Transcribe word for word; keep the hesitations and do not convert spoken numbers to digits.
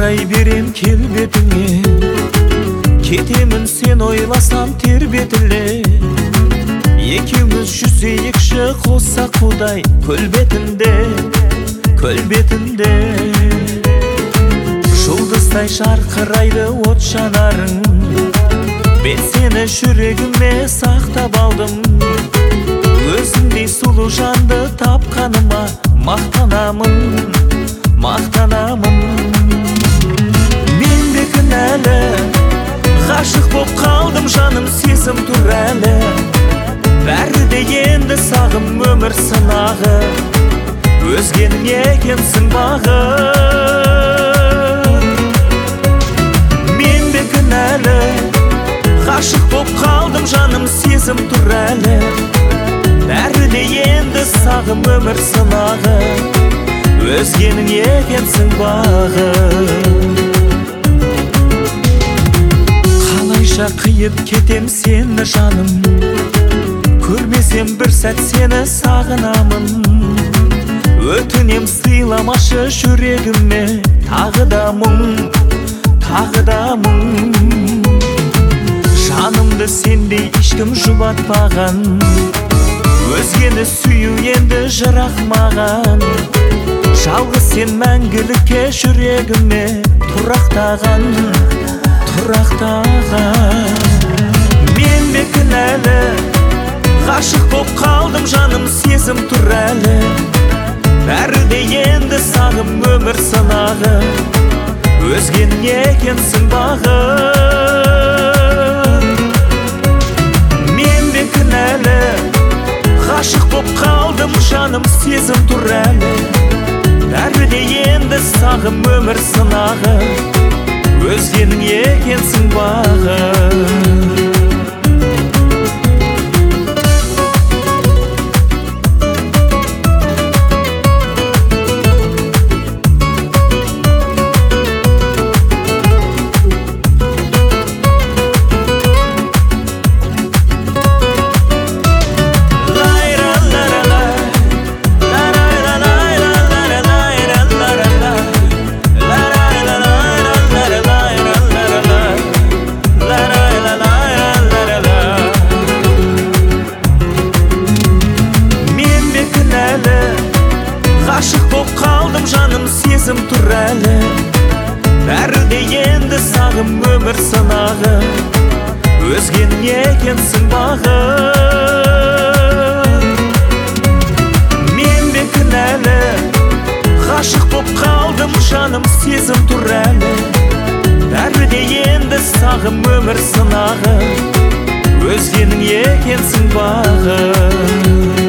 қарай берем келбетіңе, кетемін сен ойласам тербетіле. Екеуміз жүзейікші қоса құдай көл бетінде, көл бетінде. Жұлдыздай жарқырайды от жанарың, мен сені жүрегіме сақтап алдым. Өзіңдей сұлу жанды тапқаныма мақтанамын, мақтанамын. Мен де кінәлі, ғашық боп қалдым, жаным сезім тұр әлі. Бәрі де енді сағым өмір сынағы, өзгенің екенсің бағы. Мен де кінәлі, ғашық боп қалдым, жаным сезім тұр әлі. Бәрі де енді сағым өмір сынағы, өзгенің екенсің бағы. Қалайша қиып кетем сені жаным, көрмесем бір сәт сені сағынамын. Өтінем сыйламашы жүрегіме тағы да мұң, тағы да мұң. Жанымды сендей ешкім жұбатпаған, өзгені сүю енді жырақ маған. Жалғыз сен мәңгілікке жүрегіме тұрақтаған, тұрақтаған. Мен де кінәлі, ғашық боп қалдым, жаным сезім тұр әлі. Бәрі де енді сағым өмір сынағы, өзгенің екенсің бағы. Мен де кінәлі, ғашық боп қалдым, жаным сезім тұр әлі. Бәрі де енді сағым өмір сынағы, өзгенің екенсің бағы. Ғашық боп қалдым, жаным сезім тұр әлі. Бәрі де енді сағым өмір сынағы, өзгенің екенсің бағы. Мен де кінәлі, ғашық боп қалдым, жаным сезім тұр әлі. Бәрі де енді сағым өмір сынағы, өзгенің екенсің бағы.